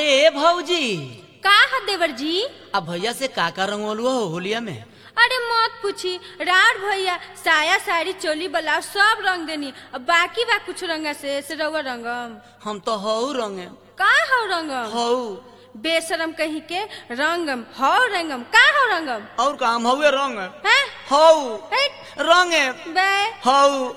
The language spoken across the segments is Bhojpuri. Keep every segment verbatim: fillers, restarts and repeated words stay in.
अरे ए भौजी, का है देवर जी? अब भैया से का का रंगोलुआ हो होलिया में? अरे मत पूछी, रात भैया साया साड़ी चोली ब्लाउज सब रंग देनी, अब बाकी बा कुछ रंगा से, से रउआ रंगम। हम तो हऊ रंगे। का हो रंगम? हऊ बेशरम कहीं के रंगम हो रंगम का हो रंगम? और काम हउए रंग हैं? हऊ हे? रंगे बे हऊ।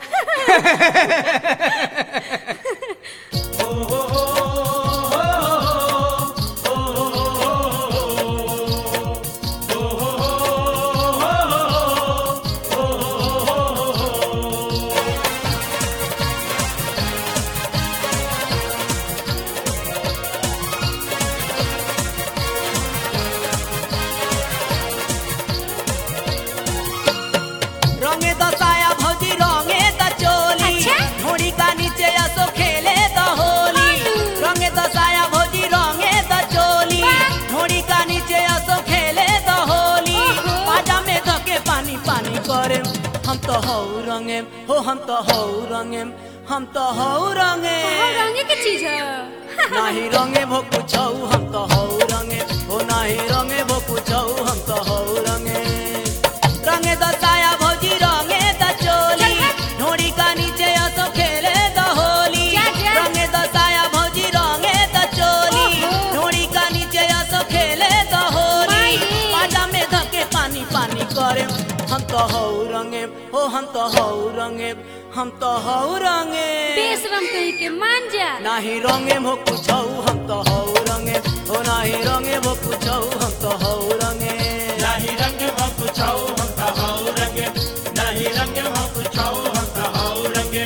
रंगे द साया भौजी रंगे द चोली, अच्छा? घोड़ी का नीचे असो खेले द होली। रंगे द साया भौजी रंगे द चोली, घोड़ी का नीचे असो खेले द होली। ओहो। पाजा में धके पानी पानी करे, हम तो हऊ रंगे हो, हम तो हऊ रंगे, हम तो हऊ रंगे। हो रंगे के चीज है। नाही रंगे भो कुछऊ, हम तो हऊ रंगे हो, नाही रंगे भो कुछऊ, हम तो हऊ रंगे। रंगे द साया भौजी रंगे द चोली, ढोड़ी का नीचे असो खेले द होली। जा, जा। रंगे द साया भौजी रंगे द चोली, ओहो। ढोड़ी का नीचे असो खेले द होली। माई। पाजा में धके पानी पानी करे, हम तो हऊ रंगे हो, हम तो हऊ रंगे, हम तो हऊ रंगे। बेशरम कहीं के मान जा। नाही रंगे भो कुछऊ, हम तो हऊ रंगे हो, नाही रंगे भो कुछऊ, हम तो हऊ रंगे। नाही रंग हम कुछऊ हम तो हऊ रंगे, नाही रंग हम कुछऊ हम तो हऊ रंगे।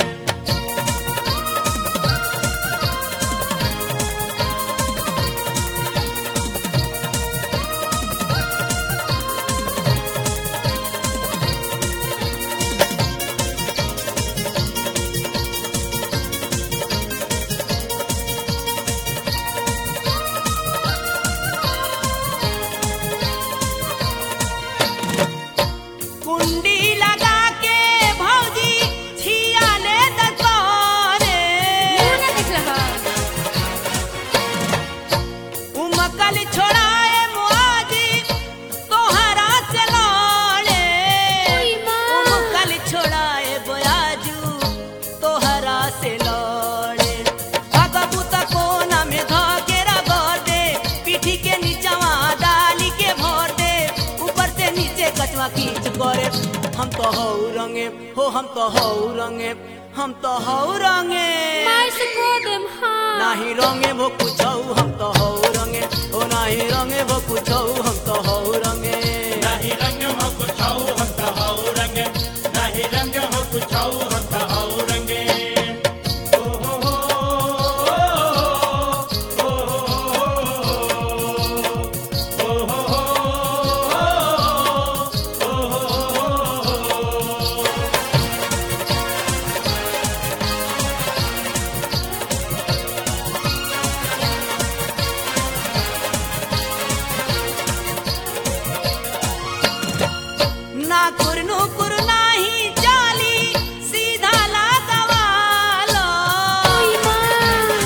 कुंडी लगा के भौजी छिया ले द करे, मुंह ना देख रहा। उमकल छोड़ाए मुआजी तोहरा से लड़े। ओई माँ। उमकल छोड़ाए बोयाजू तोहरा से लड़े। भगबू त कोना में धके रगड़ दे, पीठी के नीचवा डाली के भर दे, ऊपर से नीचे कचवा खींच करे। हम तो हऊ रंगे हो, हम तो हऊ रंगे, हम तो हऊ रंगे। मार से को देम हाँ। नाही रंगे भो कुछऊ, हम तो हऊ रंगे हो, नाही रंगे भो कुछऊ, हम तो हऊ रंगे। नाही रंग हम कुछऊ हम तो हऊ रंगे, नाही रंग हम कुछऊ हम तो हऊ रंगे। ओ हो हो ओ हो हो ओ हो ना कुरनु कुर नाही चाली, सीधा लागवालो। ओई माँ।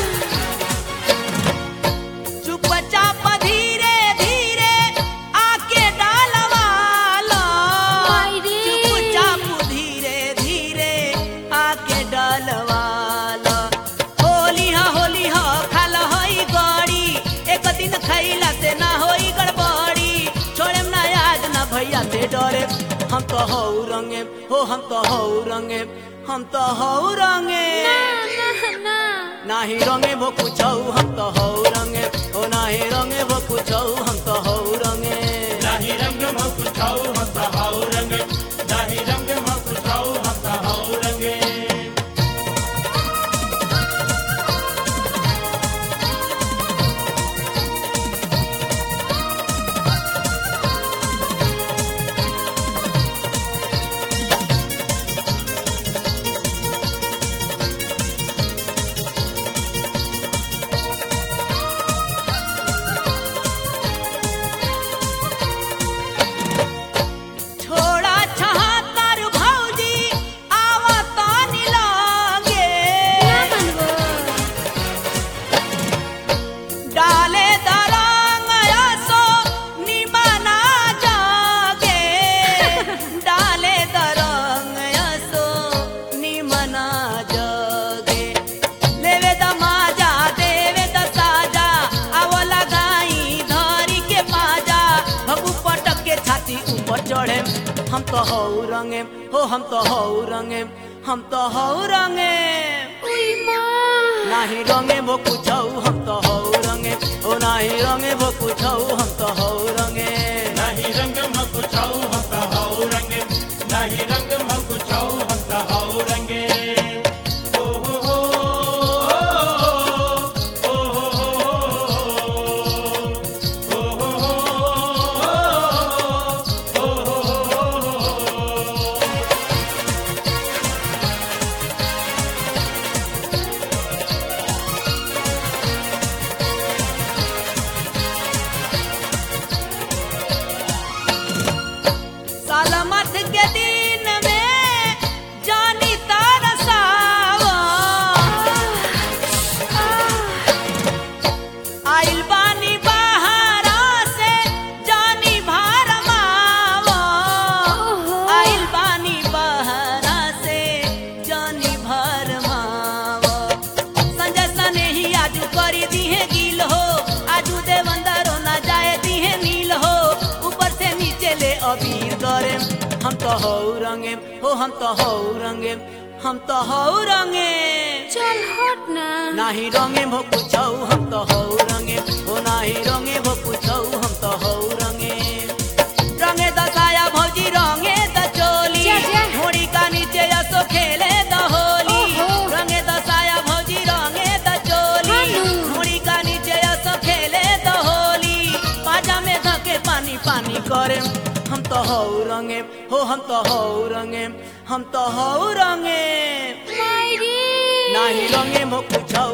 चुपचाप धीरे धीरे आके डालवालो। माई रे। चुपचाप धीरे धीरे आके डालवालो। होली हा होली हा खाल हई गड़ी, एक दिन खैला से ना होई गड़बड़ी। छोड़े ना आज ना भैया से डरे, हम तो हऊ रंगे हो, हम तो हऊ रंगे, हम तो हऊ रंगे। ना ना ना। नाही रंगे भो कुछऊ, हम तो हऊ रंगे हो, नाही रंगे भो कुछऊ, हम तो हऊ रंगे। नाही रंग हम कुछऊ हम तो हऊ रंगे, नाही रंग हम कुछऊ हम तो हऊ रंगे। हम तो हौ रंगे हो हम तो हौ रंगे हम तो हौ रंगे नाही रंगे भो कुछौ हम तो हौ रंगे ओ नाही रंगे भो कुछौ हम तो हौ रंगे नाही रंग मकुछौ हम तो हौ रंगे नाही रंग मकुछौ हम तो हौ रंगे ओ हो हो ओ हो हो ओ हो सालमत के दिन में जानी तरसावा आइल बानी बहारा से जानी भरमावा आइल बानी बहारा से जानी भरमावा संजय सने ही आजू करी दिहे गिल हो आजू देवंदरो ना जाए दिहे नील हो ऊपर से नीचे ले अबीर दरे हम तो हौ रंगे हो हम तो हौ रंगे हम तो हौ रंगे चल हट ना नाही रंगे भो कुछौ हम तो हौ रंगे हो नाही रंगे भो कुछौ हम तो हौ रंगे रंगे दसाया भौजी रंगे द चोली जा, जा। घोड़ी का नीचे असो खेले द होली ओहो। रंगे दसाया भौजी रंगे द चोली हानु। घोड़ी का नीचे असो खेले द होली पाजा में धके पानी पानी करे हम तो हौ रंगे हो हम तो हौ रंगे हम तो हौ रंगे मायरी नाही रंगे भो कुछौ